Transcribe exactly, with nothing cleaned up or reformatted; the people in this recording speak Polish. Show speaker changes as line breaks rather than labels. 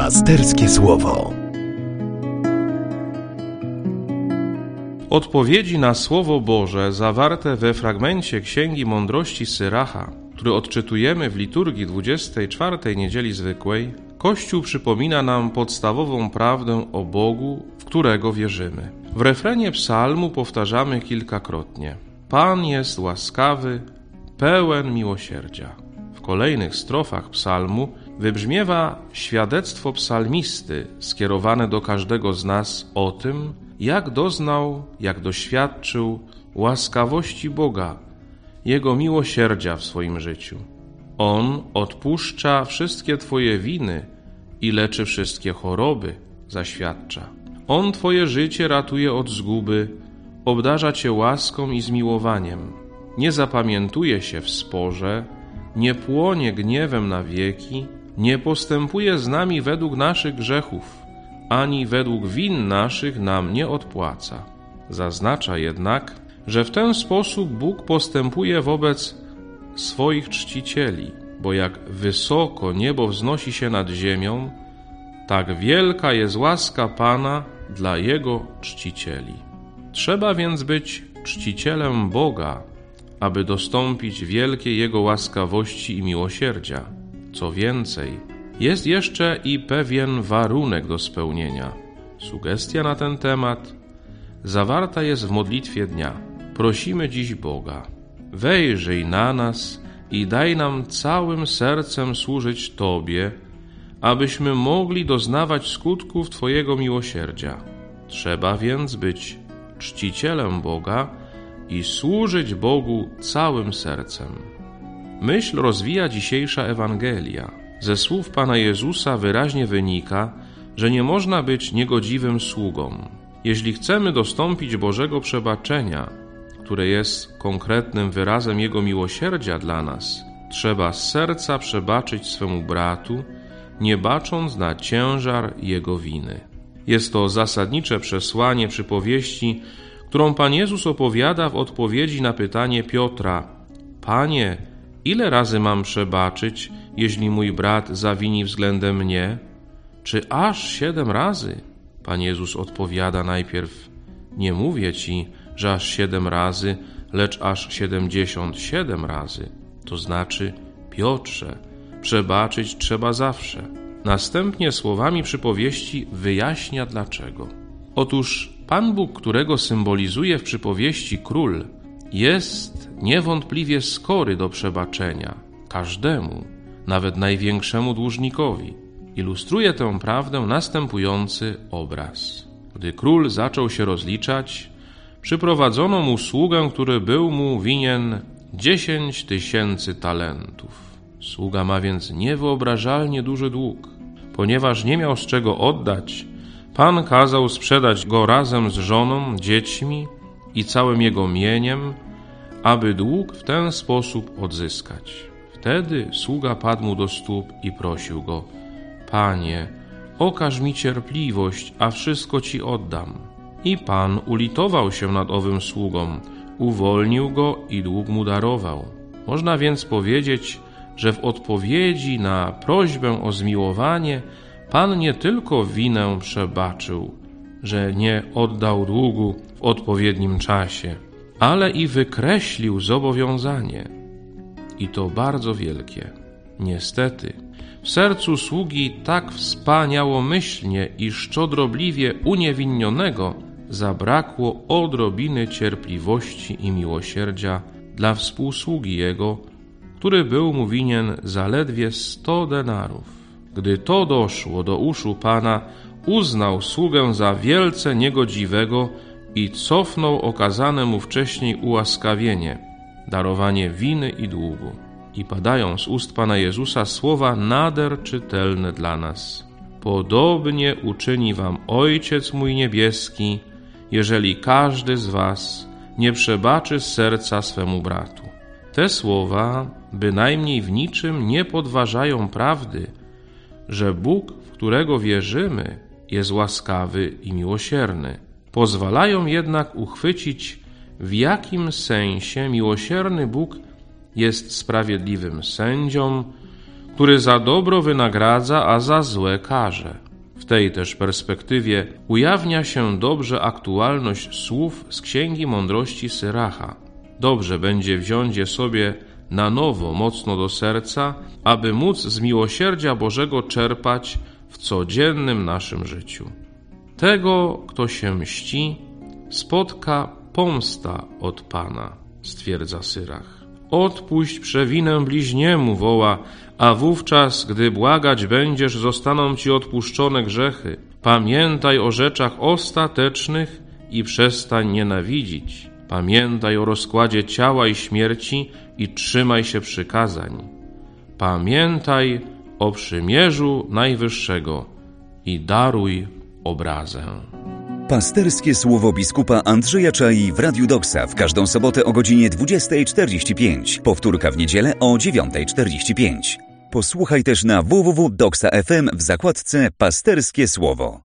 Pasterskie Słowo.
Odpowiedzi na Słowo Boże zawarte we fragmencie Księgi Mądrości Syracha, który odczytujemy w liturgii dwudziestej czwartej Niedzieli Zwykłej, Kościół przypomina nam podstawową prawdę o Bogu, w którego wierzymy. W refrenie psalmu powtarzamy kilkakrotnie: Pan jest łaskawy, pełen miłosierdzia. W kolejnych strofach psalmu wybrzmiewa świadectwo psalmisty skierowane do każdego z nas o tym, jak doznał, jak doświadczył łaskawości Boga, Jego miłosierdzia w swoim życiu. On odpuszcza wszystkie Twoje winy i leczy wszystkie choroby, zaświadcza. On Twoje życie ratuje od zguby, obdarza Cię łaską i zmiłowaniem. Nie zapamiętuje się w sporze, nie płonie gniewem na wieki, nie postępuje z nami według naszych grzechów, ani według win naszych nam nie odpłaca. Zaznacza jednak, że w ten sposób Bóg postępuje wobec swoich czcicieli, bo jak wysoko niebo wznosi się nad ziemią, tak wielka jest łaska Pana dla Jego czcicieli. Trzeba więc być czcicielem Boga, aby dostąpić wielkiej Jego łaskawości i miłosierdzia. Co więcej, jest jeszcze i pewien warunek do spełnienia. Sugestia na ten temat zawarta jest w modlitwie dnia. Prosimy dziś Boga: wejrzyj na nas i daj nam całym sercem służyć Tobie, abyśmy mogli doznawać skutków Twojego miłosierdzia. Trzeba więc być czcicielem Boga i służyć Bogu całym sercem. Myśl rozwija dzisiejsza Ewangelia. Ze słów Pana Jezusa wyraźnie wynika, że nie można być niegodziwym sługą. Jeśli chcemy dostąpić Bożego przebaczenia, które jest konkretnym wyrazem Jego miłosierdzia dla nas, trzeba z serca przebaczyć swemu bratu, nie bacząc na ciężar jego winy. Jest to zasadnicze przesłanie przypowieści, którą Pan Jezus opowiada w odpowiedzi na pytanie Piotra: Panie, ile razy mam przebaczyć, jeśli mój brat zawini względem mnie? Czy aż siedem razy? Pan Jezus odpowiada najpierw: nie mówię ci, że aż siedem razy, lecz aż siedemdziesiąt siedem razy. To znaczy: Piotrze, przebaczyć trzeba zawsze. Następnie słowami przypowieści wyjaśnia dlaczego. Otóż Pan Bóg, którego symbolizuje w przypowieści król, jest niewątpliwie skory do przebaczenia każdemu, nawet największemu dłużnikowi. Ilustruje tę prawdę następujący obraz. Gdy król zaczął się rozliczać, przyprowadzono mu sługę, który był mu winien dziesięć tysięcy talentów. Sługa ma więc niewyobrażalnie duży dług. Ponieważ nie miał z czego oddać, Pan kazał sprzedać go razem z żoną, dziećmi i całym jego mieniem, aby dług w ten sposób odzyskać. Wtedy sługa padł mu do stóp i prosił go: Panie, okaż mi cierpliwość, a wszystko ci oddam. I Pan ulitował się nad owym sługą, uwolnił go i dług mu darował. Można więc powiedzieć, że w odpowiedzi na prośbę o zmiłowanie Pan nie tylko winę przebaczył, że nie oddał długu w odpowiednim czasie, ale i wykreślił zobowiązanie. I to bardzo wielkie. Niestety, w sercu sługi tak wspaniałomyślnie i szczodrobliwie uniewinnionego zabrakło odrobiny cierpliwości i miłosierdzia dla współsługi jego, który był mu winien zaledwie sto denarów. Gdy to doszło do uszu Pana, uznał sługę za wielce niegodziwego i cofnął okazane mu wcześniej ułaskawienie, darowanie winy i długu. I padają z ust Pana Jezusa słowa nader czytelne dla nas: podobnie uczyni wam Ojciec mój niebieski, jeżeli każdy z was nie przebaczy z serca swemu bratu. Te słowa bynajmniej w niczym nie podważają prawdy, że Bóg, w którego wierzymy, jest łaskawy i miłosierny. Pozwalają jednak uchwycić, w jakim sensie miłosierny Bóg jest sprawiedliwym sędzią, który za dobro wynagradza, a za złe karze. W tej też perspektywie ujawnia się dobrze aktualność słów z Księgi Mądrości Syracha. Dobrze będzie wziąć je sobie na nowo mocno do serca, aby móc z miłosierdzia Bożego czerpać w codziennym naszym życiu. Tego, kto się mści, spotka pomsta od Pana, stwierdza Syrach. Odpuść przewinę bliźniemu, woła, a wówczas, gdy błagać będziesz, zostaną ci odpuszczone grzechy. Pamiętaj o rzeczach ostatecznych i przestań nienawidzić. Pamiętaj o rozkładzie ciała i śmierci i trzymaj się przykazań. Pamiętaj o przymierzu Najwyższego i daruj obrazę.
Pasterskie słowo biskupa Andrzeja Czai w Radiu Doksa w każdą sobotę o godzinie dwudziestej czterdzieści pięć. Powtórka w niedzielę o dziewiątej czterdzieści pięć. Posłuchaj też na w w w kropka doksa kropka f m w zakładce Pasterskie Słowo.